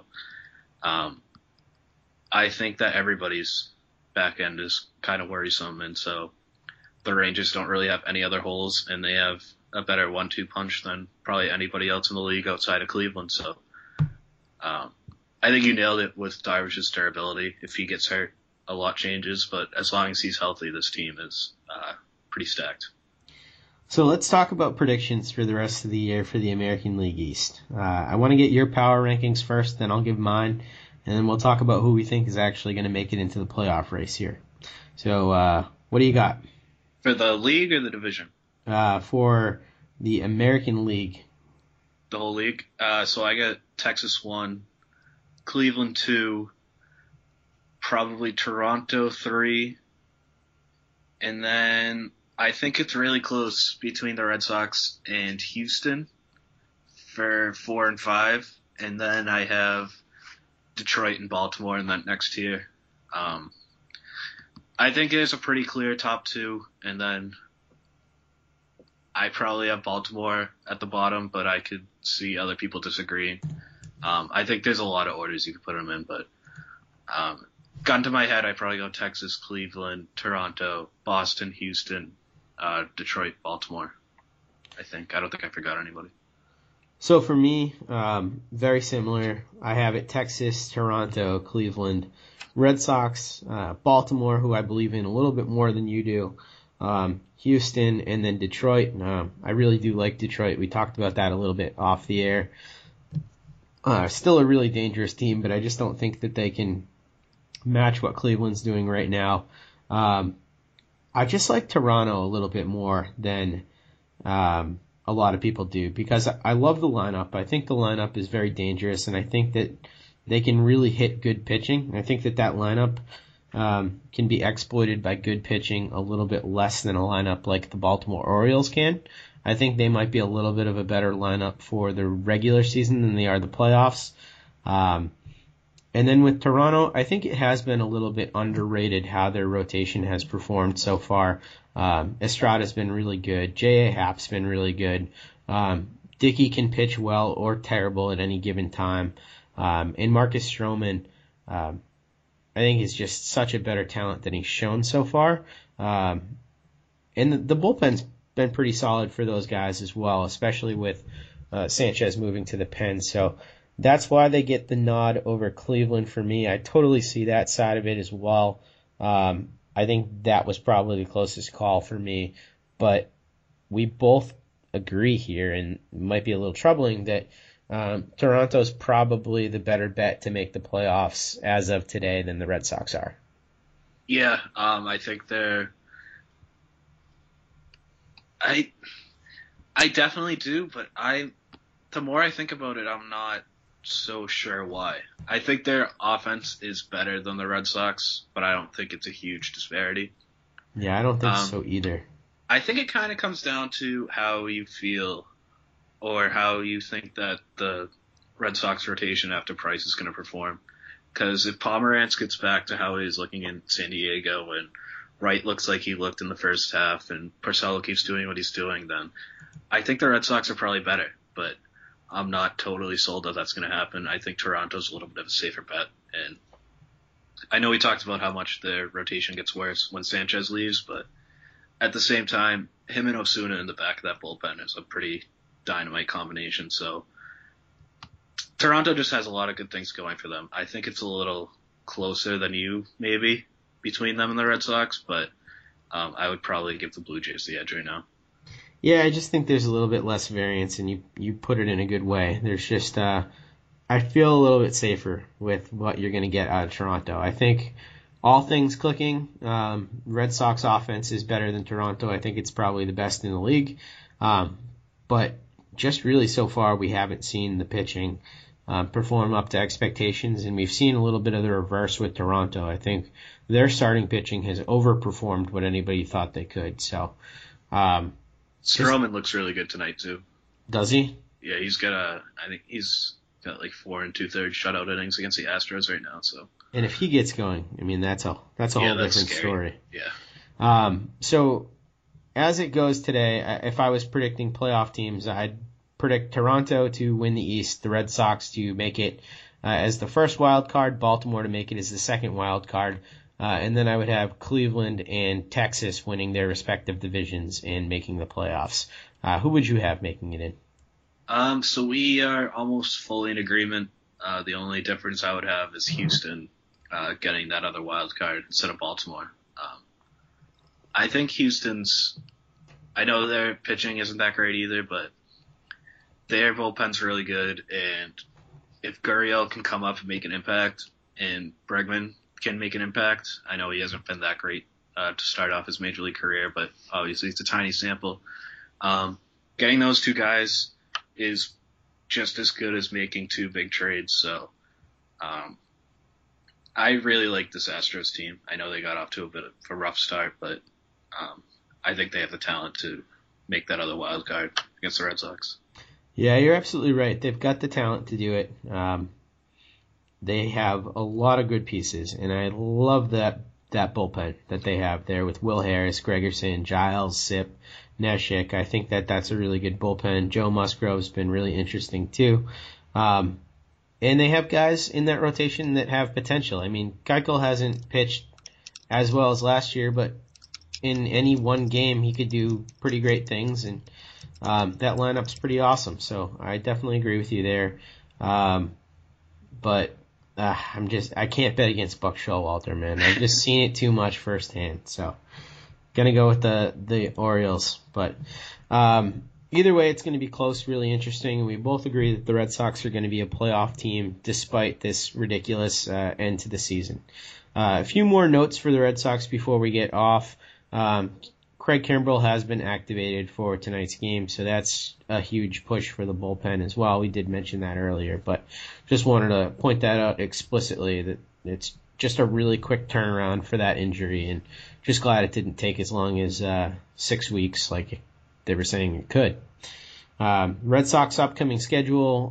I think that everybody's back end is kind of worrisome, and so the Rangers don't really have any other holes, and they have a better 1-2 punch than probably anybody else in the league outside of Cleveland. So, I think you nailed it with Darvish's durability. If he gets hurt, a lot changes, but as long as he's healthy, this team is pretty stacked.
So let's talk about predictions for the rest of the year for the American League East. I want to get your power rankings first, then I'll give mine, and then we'll talk about who we think is actually going to make it into the playoff race here. So what do you got?
For the league or the division?
For the American League.
The whole league? So I got Texas 1, Cleveland 2, probably Toronto 3, and then I think it's really close between the Red Sox and Houston for 4 and 5, and then I have Detroit and Baltimore in that next tier. I think there's a pretty clear top 2, and then I probably have Baltimore at the bottom, but I could see other people disagreeing. I think there's a lot of orders you could put them in, but gun to my head, I probably go Texas, Cleveland, Toronto, Boston, Houston, Detroit, Baltimore. I don't think I forgot anybody.
So for me, very similar. I have it Texas, Toronto, Cleveland, Red Sox, Baltimore, who I believe in a little bit more than you do, Houston, and then Detroit. I really do like Detroit. We talked about that a little bit off the air. Still a really dangerous team, but I just don't think that they can match what Cleveland's doing right now. I just like Toronto a little bit more than a lot of people do because I love the lineup. I think the lineup is very dangerous, and I think that they can really hit good pitching. I think that lineup can be exploited by good pitching a little bit less than a lineup like the Baltimore Orioles can. I think they might be a little bit of a better lineup for the regular season than they are the playoffs. And then with Toronto, I think it has been a little bit underrated how their rotation has performed so far. Estrada's been really good. J.A. Happ's been really good. Dickey can pitch well or terrible at any given time. And Marcus Stroman, I think is just such a better talent than he's shown so far. And the bullpen's been pretty solid for those guys as well, especially with Sanchez moving to the pen. So that's why they get the nod over Cleveland for me. I totally see that side of it as well. I think that was probably the closest call for me. But we both agree here, and it might be a little troubling, that Toronto's probably the better bet to make the playoffs as of today than the Red Sox are.
Yeah, I think they're... I definitely do, but the more I think about it, I'm not so sure why. I think their offense is better than the Red Sox, but I don't think it's a huge disparity.
Yeah, I don't think so either.
I think it kind of comes down to how you feel or how you think that the Red Sox rotation after Price is going to perform. Because if Pomerantz gets back to how he's looking in San Diego and Wright looks like he looked in the first half and Porcello keeps doing what he's doing, then I think the Red Sox are probably better. But I'm not totally sold that that's going to happen. I think Toronto's a little bit of a safer bet. And I know we talked about how much their rotation gets worse when Sanchez leaves, but at the same time, him and Osuna in the back of that bullpen is a pretty dynamite combination. So Toronto just has a lot of good things going for them. I think it's a little closer than you, maybe, between them and the Red Sox, but I would probably give the Blue Jays the edge right now.
Yeah, I just think there's a little bit less variance, and you put it in a good way. There's just, I feel a little bit safer with what you're going to get out of Toronto. I think all things clicking, Red Sox offense is better than Toronto. I think it's probably the best in the league. But just really so far we haven't seen the pitching perform up to expectations, and we've seen a little bit of the reverse with Toronto. I think their starting pitching has overperformed what anybody thought they could. So,
Stroman looks really good tonight too.
Does he?
Yeah, I think he's got like 4 2/3 shutout innings against the Astros right now. So.
And if he gets going, I mean that's a whole different story.
Yeah.
So as it goes today, if I was predicting playoff teams, I'd predict Toronto to win the East, the Red Sox to make it as the first wild card, Baltimore to make it as the second wild card, and then I would have Cleveland and Texas winning their respective divisions and making the playoffs. Who would you have making it in?
So we are almost fully in agreement. The only difference I would have is Houston getting that other wild card instead of Baltimore. I think I know their pitching isn't that great either, but their bullpen's really good, and if Gurriel can come up and make an impact, and Bregman can make an impact, I know he hasn't been that great to start off his major league career, but obviously it's a tiny sample. Getting those two guys is just as good as making 2 big trades, so I really like this Astros team. I know they got off to a bit of a rough start, but I think they have the talent to make that other wild card against the Red Sox.
Yeah, you're absolutely right. They've got the talent to do it. They have a lot of good pieces, and I love that bullpen that they have there with Will Harris, Gregerson, Giles, Sip, Neshek. I think that's a really good bullpen. Joe Musgrove's been really interesting too. And they have guys in that rotation that have potential. I mean, Keuchel hasn't pitched as well as last year, but in any one game he could do pretty great things, and that lineup's pretty awesome. So I definitely agree with you there. But I can't bet against Buck Showalter, man. I've just seen it too much firsthand. So gonna go with the Orioles. But either way, it's going to be close, really interesting. We both agree that the Red Sox are going to be a playoff team despite this ridiculous end to the season. A few more notes for the Red Sox before we get off. Craig Kimbrell has been activated for tonight's game, so that's a huge push for the bullpen as well. We did mention that earlier, but just wanted to point that out explicitly, that it's just a really quick turnaround for that injury, and just glad it didn't take as long as 6 weeks like they were saying it could. Red Sox upcoming schedule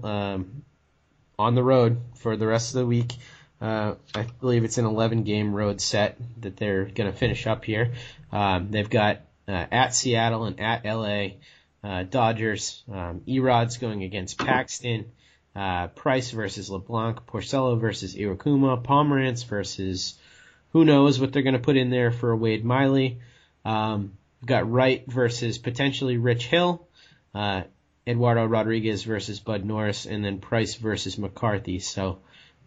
on the road for the rest of the week. I believe it's an 11-game road set that they're going to finish up here. They've got at Seattle and at LA, Dodgers. Erod's going against Paxton. Price versus LeBlanc. Porcello versus Iwakuma. Pomerantz versus who knows what they're going to put in there for Wade Miley. We've got Wright versus potentially Rich Hill. Eduardo Rodriguez versus Bud Norris. And then Price versus McCarthy. So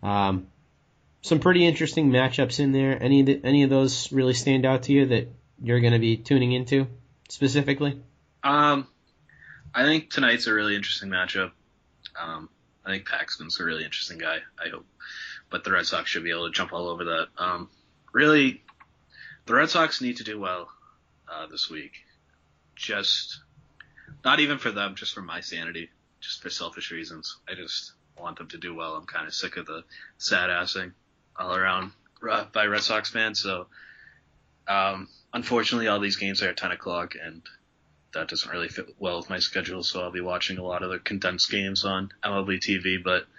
some pretty interesting matchups in there. Any of those really stand out to you that you're going to be tuning into specifically?
I think tonight's a really interesting matchup. I think Paxton's a really interesting guy, I hope. But the Red Sox should be able to jump all over that. Really, the Red Sox need to do well this week. Just, not even for them, just for my sanity, just for selfish reasons. I just want them to do well. I'm kind of sick of the sad-assing all around by Red Sox fans. So, unfortunately, all these games are at 10 o'clock, and that doesn't really fit well with my schedule, so I'll be watching a lot of the condensed games on MLB TV. But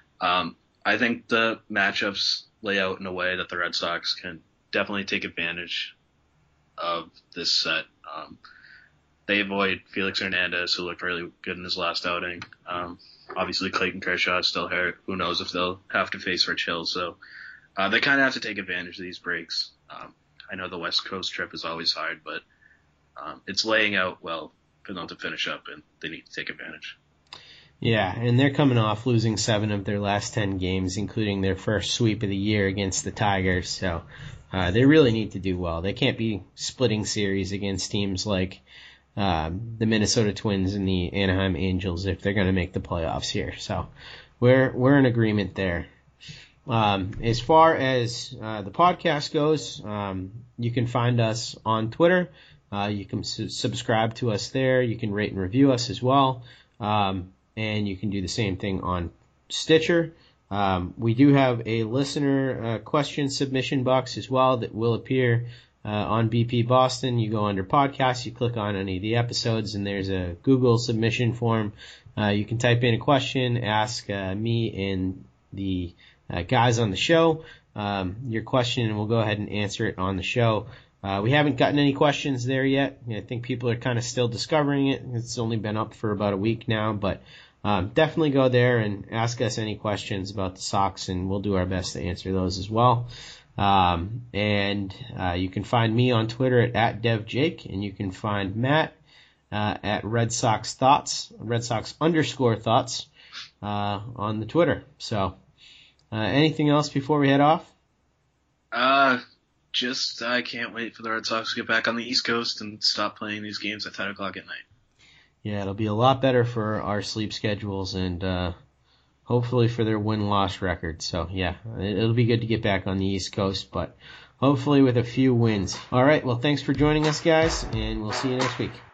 I think the matchups lay out in a way that the Red Sox can definitely take advantage of this set. They avoid Felix Hernandez, who looked really good in his last outing. Obviously, Clayton Kershaw is still hurt. Who knows if they'll have to face Rich Hill. So they kind of have to take advantage of these breaks. I know the West Coast trip is always hard, but it's laying out well for them to finish up, and they need to take advantage.
Yeah, and they're coming off losing 7 of their last 10 games, including their first sweep of the year against the Tigers. So they really need to do well. They can't be splitting series against teams like the Minnesota Twins and the Anaheim Angels if they're going to make the playoffs here. So we're in agreement there. As far as the podcast goes, you can find us on Twitter. You can subscribe to us there. You can rate and review us as well. And you can do the same thing on Stitcher. We do have a listener question submission box as well that will appear on BP Boston. You go under podcasts, you click on any of the episodes, and there's a Google submission form. You can type in a question, ask me and the guys on the show your question, and we'll go ahead and answer it on the show. We haven't gotten any questions there yet. I think people are kind of still discovering it. It's only been up for about a week now, but definitely go there and ask us any questions about the Sox, and we'll do our best to answer those as well. And you can find me on Twitter at @DevJake, and you can find Matt at Red Sox Thoughts, Red Sox _thoughts on the Twitter. So anything else before we head off?
I can't wait for the Red Sox to get back on the East Coast and stop playing these games at 10 o'clock at night.
Yeah, it'll be a lot better for our sleep schedules and hopefully for their win-loss record. So, yeah, it'll be good to get back on the East Coast, but hopefully with a few wins. All right, well, thanks for joining us, guys, and we'll see you next week.